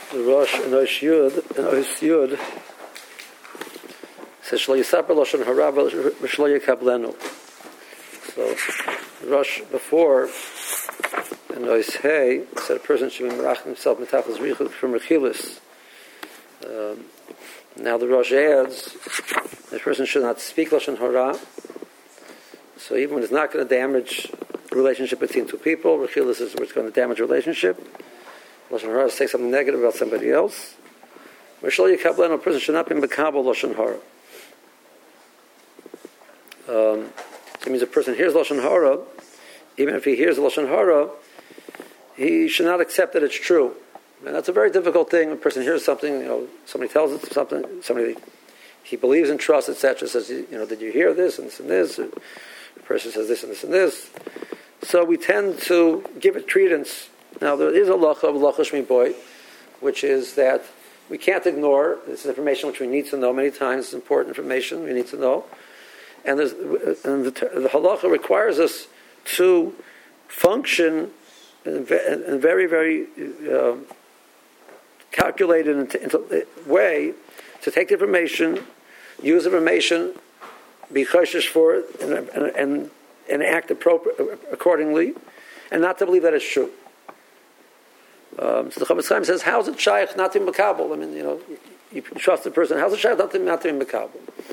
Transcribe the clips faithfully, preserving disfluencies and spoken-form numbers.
the Rosh and Osh Yud and Osh Yud says Shlo Yisaper Lashon Hara V'Shlo Yikablenu. So Rosh before and Osh Hey said a person should be merachim himself mitachas richut from rechilas. Um, now the Rosh adds the person should not speak Lashon Hara. So even when it's not going to damage the relationship between two people, rechilas is where it's going to damage a relationship. Lashon Hara is say something negative about somebody else. V'Shlo Yikablenu, a person should not be mekabel Lashon Hara. Um, so it means a person hears Lashon Hara, even if he hears Lashon Hara, he should not accept that it's true. And that's a very difficult thing. A person hears something, you know, somebody tells it something, somebody he believes and trusts, et cetera, says, you know, did you hear this and this and this? The person says this and this and this. So we tend to give it credence. Now there is a lacha of lacha shmi boy, which is that we can't ignore. This is information which we need to know many times. It's important information we need to know. And, there's, and the, the halacha requires us to function in a very, very uh, calculated way to take the information, use the information, be cautious for it, and, and, and, and act appropri- accordingly, and not to believe that it's true. Um, so the Chavetz Chaim says, "How's it shaykh not to be makabel?" I mean, you know, you, you trust the person. How's it shaykh not to, not to be makabel?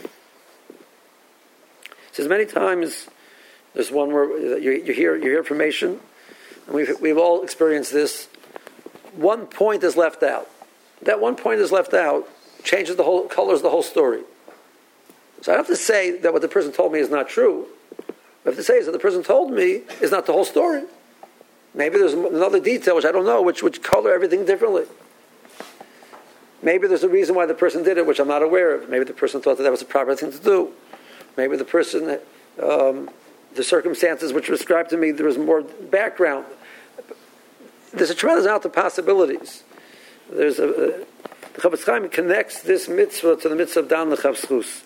He says many times there's one where you, you hear you hear information, and we've we've all experienced this. One point is left out. That one point is left out changes the whole colors the whole story. So I have to say that what the person told me is not true. What I have to say is that the person told me is not the whole story. Maybe there's another detail which I don't know, which which color everything differently. Maybe there's a reason why the person did it, which I'm not aware of. Maybe the person thought that that was the proper thing to do. Maybe the person, um, the circumstances which were described to me, there was more background. There's a tremendous amount of possibilities. There's a, a the Chavetz Chaim connects this mitzvah to the mitzvah of Dan L'Chavschus.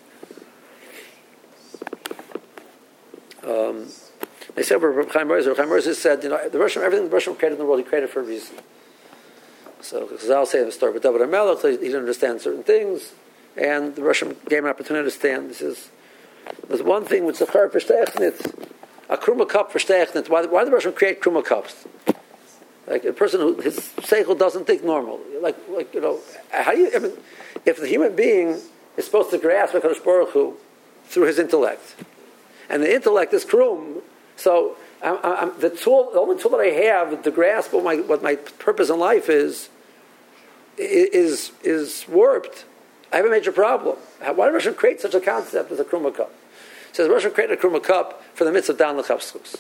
Um, they said, Reb Chaim Rosh, Reb Chaim Rosh said, you know, the Rosh, everything the Rosh created in the world, he created for a reason. So, because I'll say the story with David HaMelech, he didn't understand certain things, and the Rosh gave him an opportunity to understand. This is There's one thing with Zachar Verstechnit, a Kruma cup Verstechnit. Why, why did the Russian create Kruma cups? Like a person who, his seichel doesn't think normal. Like, like you know, how do you, I mean, if the human being is supposed to grasp HaKadosh Baruch Hu through his intellect, and the intellect is Krum, so I'm, I'm, the tool, the only tool that I have to grasp what my, what my purpose in life is, is, is warped. I have a major problem. Why did Russian create such a concept as a Kruma cup? It says Russian created a Kruma cup for the mitzvah of Dan L'Chavschus.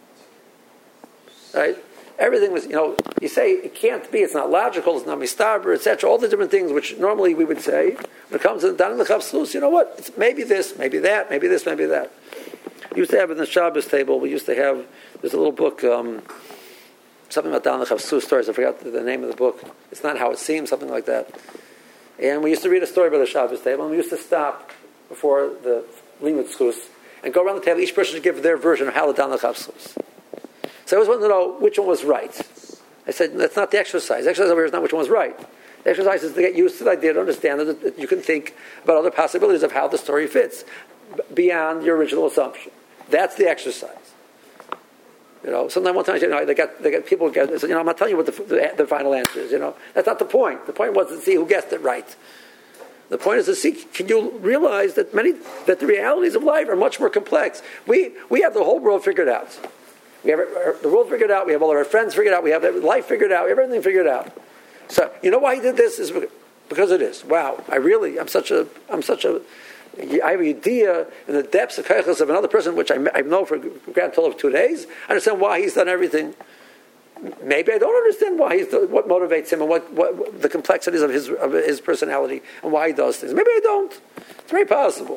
Right? Everything was, you know, you say it can't be, it's not logical, it's not mistaber, et cetera. All the different things which normally we would say when it comes to Dan L'Chavschus, you know what? It's maybe this, maybe that, maybe this, maybe that. We used to have in the Shabbos table, we used to have, there's a little book, um, something about Dan L'Chavschus stories, I forgot the, the name of the book. It's not how it seems, something like that. And we used to read a story about the Shabbos table, and we used to stop before the Limud Schus and go around the table. Each person should give their version of how the Dan L'Chavschus. So I always wanted to know which one was right. I said, that's not the exercise. The exercise over here is not which one was right. The exercise is to get used to the idea, to understand that, that you can think about other possibilities of how the story fits beyond your original assumption. That's the exercise. You know, sometimes one time, you know, they got they got people get. You know, I'm not telling you what the, the the final answer is. You know, that's not the point. The point was to see who guessed it right. The point is to see, can you realize that many that the realities of life are much more complex. We we have the whole world figured out. We have our, the world figured out. We have all of our friends figured out. We have life figured out. Everything figured out. So you know why he did this is because it is. Wow, I really I'm such a I'm such a I have an idea in the depths of kaichas of another person, which I, I know for a grand total of two days. I understand why he's done everything. Maybe I don't understand why he's done, what motivates him and what, what, what the complexities of his of his personality and why he does things. Maybe I don't. It's very possible.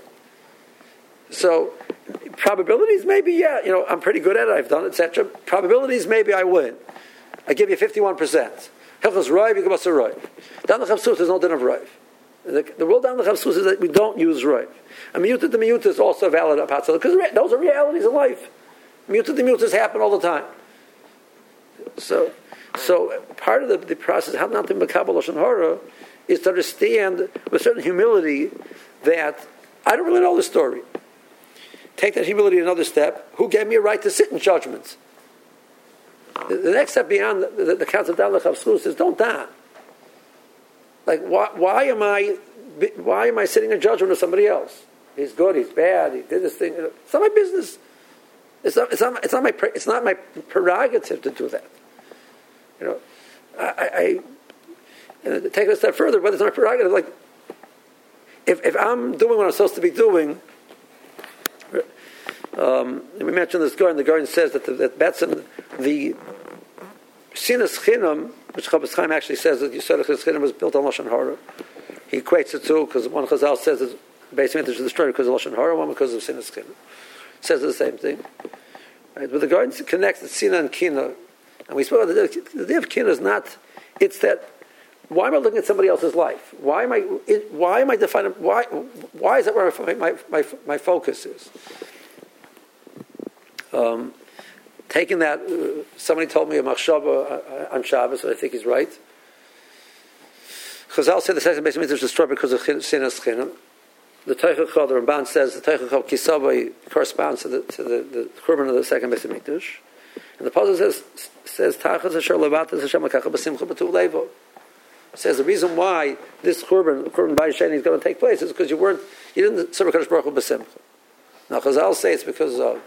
So probabilities, maybe yeah. You know, I'm pretty good at it. I've done it, et cetera. Probabilities, maybe I win. I give you fifty-one percent. Hilchos Roiv, you give us a Roiv. Dan L'Chavschus, there's no din of Roiv. The, the rule down the L'Chavschus is that we don't use Roiv. A miyuta the miyuta is also valid at Patzal because re- those are realities of life. Miyuta the miyutas happen all the time. So So part of the, the process, how not to Makabal Lashon Hara, is to understand with certain humility that I don't really know the story. Take that humility another step. Who gave me a right to sit in judgments? The, the next step beyond the, the, the concept of Davlech is don't die. Like why, why am I why am I sitting in judgment of somebody else? He's good, he's bad, he did this thing. It's not my business. It's not, it's not, it's not my it's not my prerogative to do that. You know, I, I and take it a step further, but it's not my prerogative. Like if if I'm doing what I'm supposed to be doing. Um, we mentioned this guy, and the guy says that the, that Betzim, the Sinas Chinam, which Chofetz Chaim actually says that Yisrael Chinam was built on Lashon Hara. He equates it to, because one Chazal says that basically it's destroyed because of Lashon Hara, one because of Sinas Chinam. Says the same thing. Right? But the guy connects the Sina and Kina, and we spoke about the, the idea of Kina is not, it's that, why am I looking at somebody else's life? Why am I, it, why am I defining, why, why is that where my, my, my, my focus is? Um, taking that, uh, somebody told me a machshava on Shabbos, and I think he's right. Chazal said the second base is destroyed because of sinas chinam. The Teichel Chol, the Ramban says the Teichel Chol Kisavai corresponds to the to the, the Churban of the second base of Mikdash, and the puzzle says says Tachas Asher Levatas Hashem Lakacha B'Simcha B'Tuv Levo. Says the reason why this Churban Churban Bayis Sheni is going to take place is because you weren't you didn't serve Hakadosh Baruch Hu B'Simcha. Now Chazal say it's because of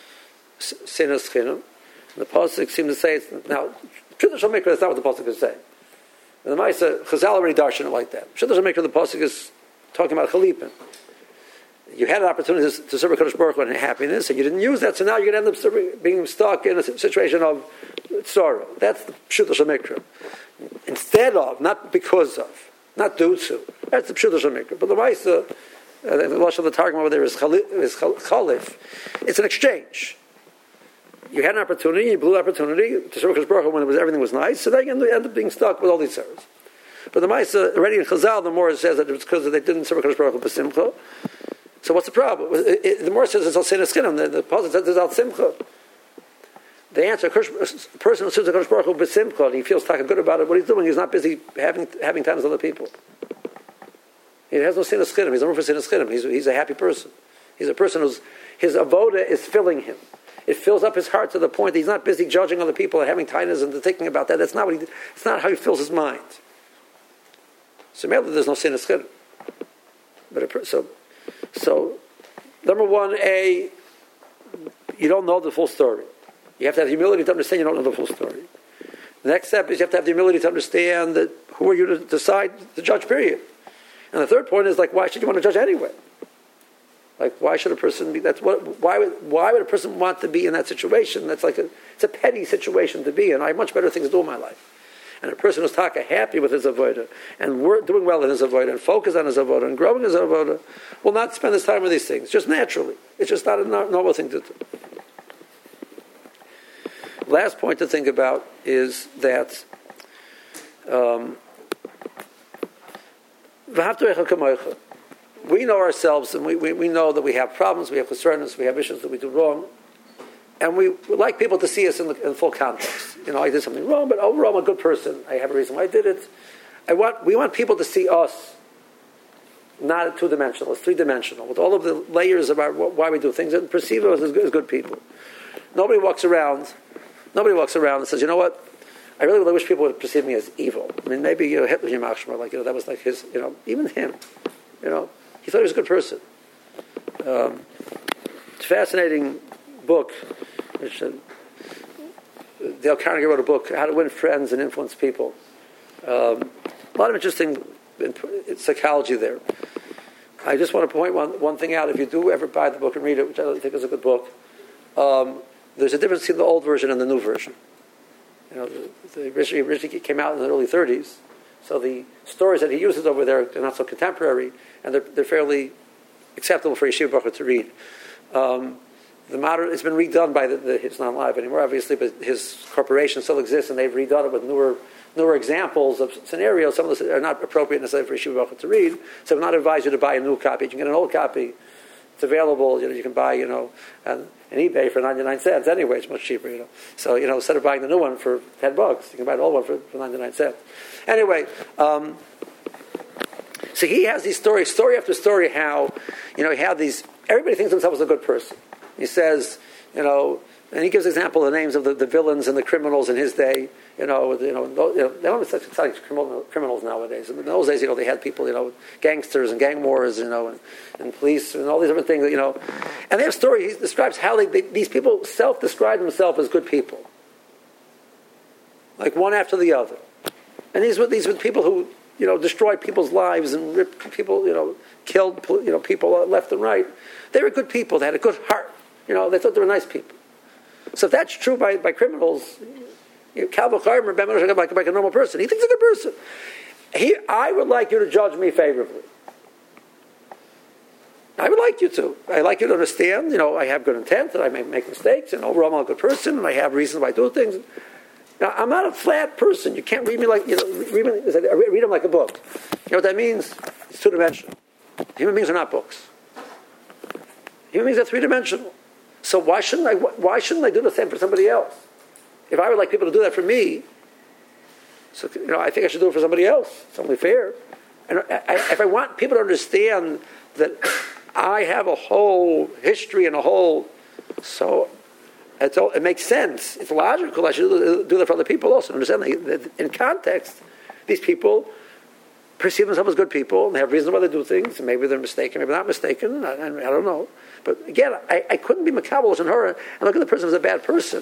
sinas chinam. The pasuk seems to say it's, now Shidduch HaMikra is not what the pasuk is saying. And the Ma'aseh Chazal already darshan it like that. Shidduch HaMikra, the pasuk is talking about Chalipin. You had an opportunity to, to serve Hakadosh Baruch Hu in happiness, and you didn't use that, so now you're going to end up serving, being stuck in a situation of sorrow. That's the Shidduch HaMikra. Instead of, not because of, not due to. That's the Shidduch HaMikra. But the Ma'aseh, uh, the Lashon of the Targum over there is Chalif. It's an exchange. You had an opportunity, you blew the opportunity to serve Hakadosh Baruch Hu when it was, everything was nice, so then you end up being stuck with all these sorrows. But the Ma'aseh, already in Chazal, the Morah says that it's because they didn't serve Hakadosh Baruch Hu b'simcha. So what's the problem? It, it, the Morah says it's al sinas chinam. The, the Pasuk says it's al simcha. The answer: a person who serves Hakadosh Baruch Hu b'simcha and he feels talking good about it, what he's doing, he's not busy having having time with other people. He has no sinas chinam. He's no room for sinas chinam. He's he's a happy person. He's a person whose his avoda is filling him. It fills up his heart to the point that he's not busy judging other people and having tinnitus and thinking about that. That's not what he. It's not how he fills his mind. So maybe there's no sinas chinam. But a, so, so number one, a you don't know the full story. You have to have the humility to understand you don't know the full story. The next step is you have to have the humility to understand that who are you to decide to judge. Period. And the third point is like, why should you want to judge anyway? Like, why should a person be? That's what. Why would why would a person want to be in that situation? That's like a it's a petty situation to be in. I have much better things to do in my life. And a person who's taka happy with his avodah and work, doing well in his avodah and focus on his avodah and growing his avodah will not spend his time with these things just naturally. It's just not a normal thing to do. Last point to think about is that um, we know ourselves, and we, we, we know that we have problems, we have concerns, we have issues that we do wrong, and we would like people to see us in, the, in full context. You know, I did something wrong, but overall I'm a good person. I have a reason why I did it. I want we want people to see us not two-dimensional, it's three-dimensional, with all of the layers of our, why we do things, and perceive us as good, as good people. Nobody walks around. Nobody walks around and says, you know what? I really, really wish people would perceive me as evil. I mean, maybe you know Hitler, like you know, that was like his, you know, even him, you know. He thought he was a good person. Um, it's a fascinating book. Which, uh, Dale Carnegie wrote a book, How to Win Friends and Influence People. Um, a lot of interesting psychology there. I just want to point one, one thing out. If you do ever buy the book and read it, which I think is a good book, um, there's a difference between the old version and the new version. You know, the, the originally, originally came out in the early thirties, so the stories that he uses over there are not so contemporary, and they're, they're fairly acceptable for Yeshiva Baruch to read. Um, the modern, it's been redone by the, the, it's not live anymore, obviously, but his corporation still exists, and they've redone it with newer newer examples of scenarios. Some of those are not appropriate necessarily for Yeshiva Baruch to read, so I would not advise you to buy a new copy. You can get an old copy, It's available. You know, you can buy, you know, on, on eBay for ninety-nine cents. Anyway, it's much cheaper. You know, so you know, instead of buying the new one for ten bucks, you can buy the old one for, for ninety-nine cents. Anyway, um, so he has these stories, story after story. How, you know, he had these. Everybody thinks himself as a good person. He says, you know, and he gives example of the names of the, the villains and the criminals in his day. You know, you know, you know they don't have such exciting criminal, criminals nowadays. In those days, you know, they had people, you know, gangsters and gang wars, you know, and, and police and all these different things, you know. And they have a story. He describes how they, they, these people self-describe themselves as good people, like one after the other. And these were these were people who, you know, destroyed people's lives and ripped people, you know, killed, you know, people left and right. They were good people. They had a good heart. You know, they thought they were nice people. So if that's true by, by criminals, Calvin Kleimer, like, like a normal person, he thinks he's a good person. He, I would like you to judge me favorably. I would like you to. I'd like you to understand, you know, I have good intent, and I may make mistakes, and overall I'm a good person, and I have reasons why I do things. Now, I'm not a flat person. You can't read me like, you know, read, me, read them like a book. You know what that means? It's two-dimensional. Human beings are not books. Human beings are three-dimensional. So why shouldn't I, why shouldn't I do the same for somebody else? If I would like people to do that for me, so you know, I think I should do it for somebody else. It's only fair. And I, I, if I want people to understand that I have a whole history and a whole, so it's all, it makes sense. It's logical. I should do, do that for other people also. Understand that in context, these people perceive themselves as good people and they have reasons why they do things. And maybe they're mistaken, maybe not mistaken. I, I don't know. But again, I, I couldn't be makabel on her and look at the person as a bad person.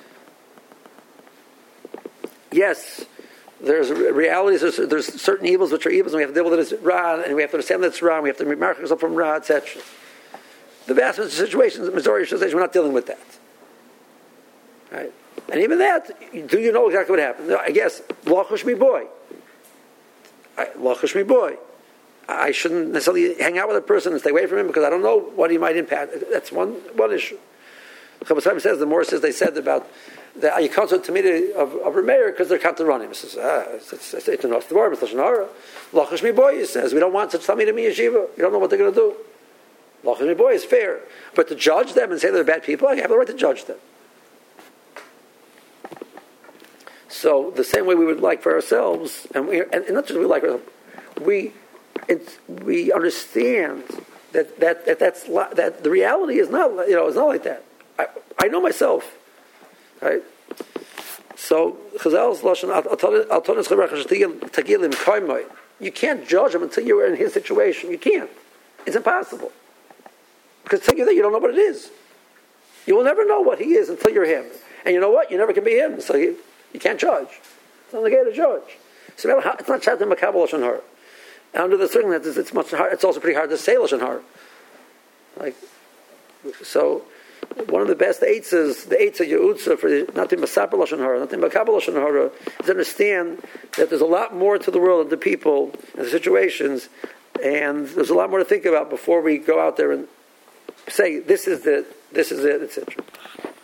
Yes, there's realities, there's, there's certain evils which are evils, and we have to deal with it as Ra, and we have to understand that it's Ra, and we have to remark ourselves from Ra, et cetera. The vast majority of situations, the majority of situations, we're not dealing with that. Right? And even that, do you know exactly what happened? I guess, Lachush mi boy. Lachush mi boy. I shouldn't necessarily hang out with a person and stay away from him because I don't know what he might impact. That's one, one issue. Chaim says, the more says they said about the Ayikon Tamid of, of Rameir because they're Kantaronim. He says, ah, it's, it's, it's an Ostvar, it's Lashon Hara. Lachash mi boy, he says, we don't want such Tamid in Yeshiva. You don't know what they're going to do. Lachash mi boy is fair. But to judge them and say they're bad people, I have the right to judge them. So the same way we would like for ourselves, and, we, and not just we like ourselves, we, it's, we understand that, that, that, that's, that the reality is not, you know, it's not like that. I, I know myself. Right? So, Chazal's Lashon, you can't judge him until you're in his situation. You can't. It's impossible. Because until you're there, you don't know what it is. You will never know what he is until you're him. And you know what? You never can be him, so you, you can't judge. It's not the guy to judge. So it's not Shatim Makabal Lashon Hara. And under the circumstances, it's much hard. It's also pretty hard to say Lashon Hara. Like, so... One of the best eights is the eights of Yehutzah for not to Masapar Lashon Hara, not to Makabal Lashon Hara, is understand that there's a lot more to the world and the people and the situations, and there's a lot more to think about before we go out there and say this is it, this is it, et cetera.